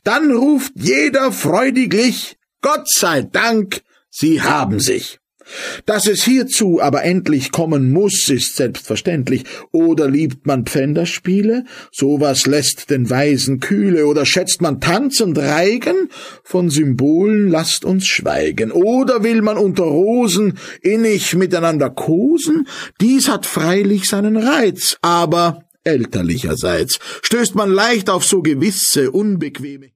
dann ruft jeder freudiglich: Gott sei Dank, Sie haben sich. Dass es hierzu aber endlich kommen muß, ist selbstverständlich. Oder liebt man Pfänderspiele? Sowas lässt den Weisen kühle. Oder schätzt man tanzend Reigen? Von Symbolen lasst uns schweigen. Oder will man unter Rosen innig miteinander kosen? Dies hat freilich seinen Reiz, aber elterlicherseits stößt man leicht auf so gewisse unbequeme